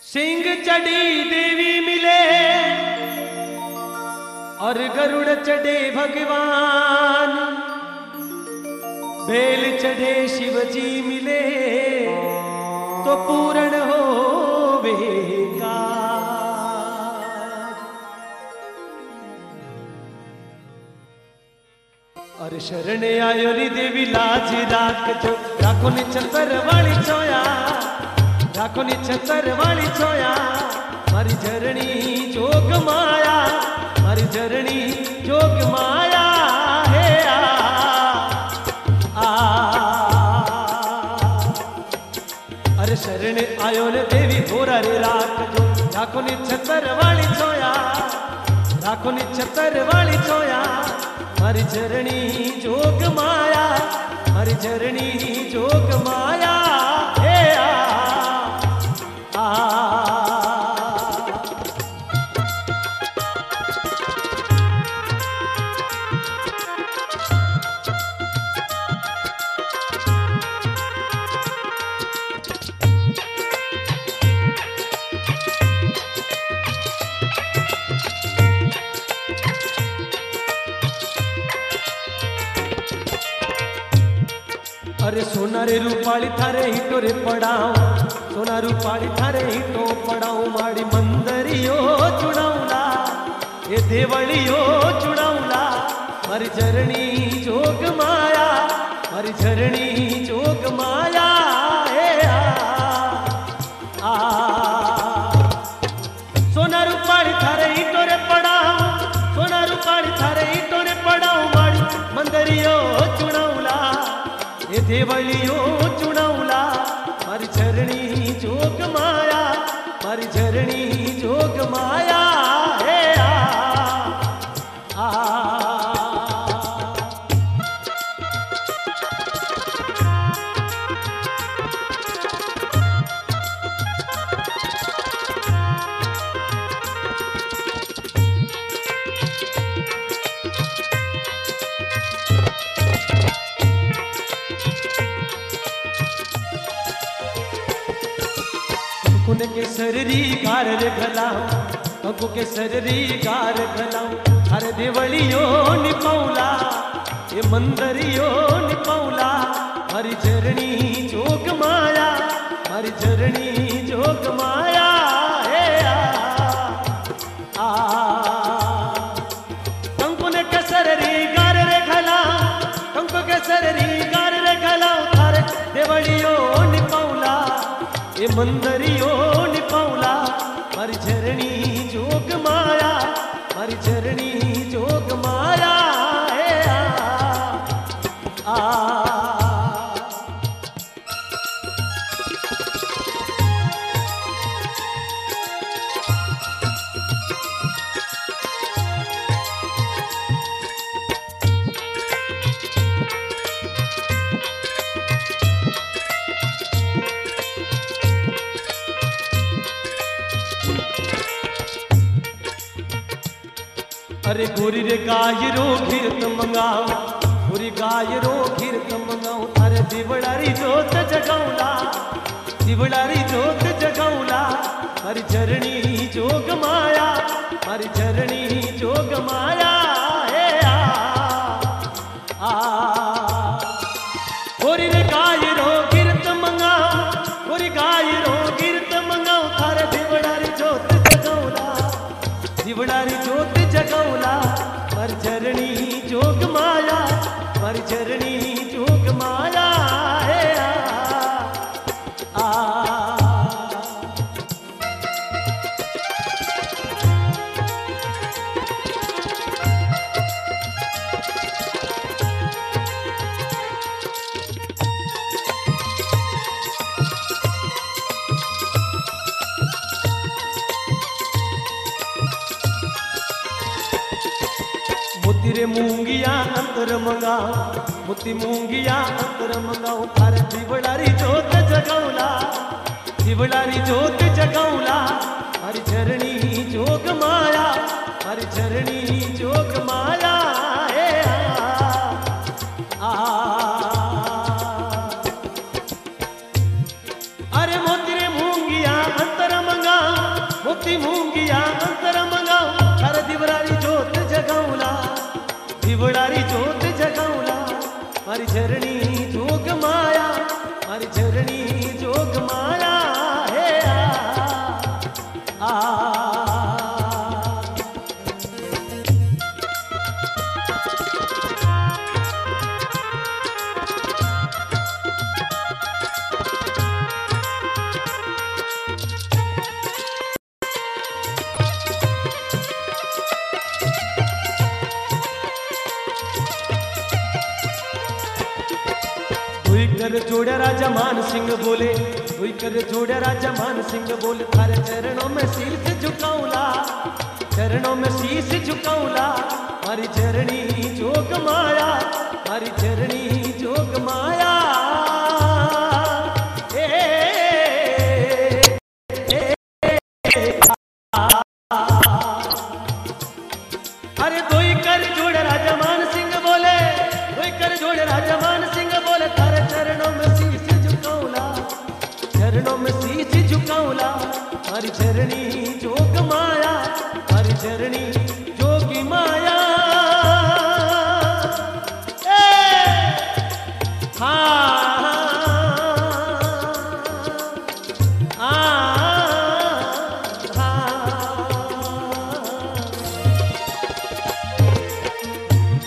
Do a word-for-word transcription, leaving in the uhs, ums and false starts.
सिंह चढ़ी देवी मिले और गरुड़ चढ़े भगवान, बेल चढ़े शिव जी मिले तो पूर्ण होवे काज। और शरण आयो री देवी लाज राख जो, राखो नि छतर वाली छोया, राखो नि छतर वाली छोया। मारी झरणी जोग माया, मारी झरणी जोग माया है आ, आ। अरे शरण आयो ने देवी होरा रे राख जो, राखो नि छतर वाली छोया, राखो नि छतर वाली छोया। मारी झरणी जोग माया, मारी झरणी जोग माया है आ, आ। अरे सोना रे रूपाली थारे हिटो रे पड़ाओ, सोना रूपाली थारे हिटो पड़ाओ। माड़ी मंदरियो चुड़ाऊला, ए देवलियो चुड़ाऊला। मारी झरणी जोग माया, मारी झरणी जोग माया ए आ, आ। सोना रूपाली थारे हिटो रे पड़ाओ, सोना रूपाली थारे हिटो रे पड़ाओ। माड़ी मंदरियो चुड़ाऊला, ये देवलियो चुड़ाऊला। मारी झरणी जोग माया, मारी झरणी जोग माया है आ, आ। कुन के सररी कार रे घलाऊं, कंकु के सररी कार घलाऊं। हर देवलियो निपौला, ये मंदरियो निपौला। हरी झरणी जोग माया, हरी झरणी जोग माया है आ, आ। कंकु ने के सररी कार रे घलाऊं, कंकु के सररी कार रे घलाऊं। हर देवलियो निपौला, ये मंदरियो निपौला। मारी झरणी जोग माया, मारी झरणी जोग माया है आ, आ। अरे गोरी रे गाय रो घिरत मंगाओ, गोरी गाय रो घिरत मंगाओ। अरे दिवड़ारी जोत जगाऊला, दिवड़ारी जोत जगाऊला। मारी झरणी जोग माया, मारी झरणी जोग माया है आ, आ। गोरी रे गाय रो घिरत मंगाओ, गोरी गाय रो घिरत मंगाओ। थारे दिवड़ारी जोत जगाऊला, दिवड़ारी जोत जगाऊला। मारी झरणी जोग माया, मारी झरणी जोग माया है आ, आ। मोती रे मूंगिया अंतर मंगाओ, मोती मूंगिया अंतर मंगाओ। थारे दिवड़ारी जोत जगाऊला, दिवड़ारी जोत जगाऊला। मारी झरणी जोग माया, मारी झरणी जोग माया है आ, आ। अरे मोती रे मूंगिया अंतर मंगाओ, झरणी जोग माया, हमारी झरणी जोग माया है आ, आ। हुई कर जोड़े राजा मान सिंह बोले, हुई कर जोड़े राजा मान सिंह बोले, थारे चरणों में शीश झुकाऊंला, चरणों में शीश झुकाऊंला, हमारी झरणी जोग माया, हमारी झरणी जोग माया ए, ए, ए, आ, आ, अरे दोई कर जोड़े राजा मान सिंह बोले, दोई कर जोड़े राजा मान सिंह बोले, थारे चरणों में शीश झुकाऊंला, चरणों में शीश झुकाऊंला, हमारी झरणी जोग माया, हमारी झरणी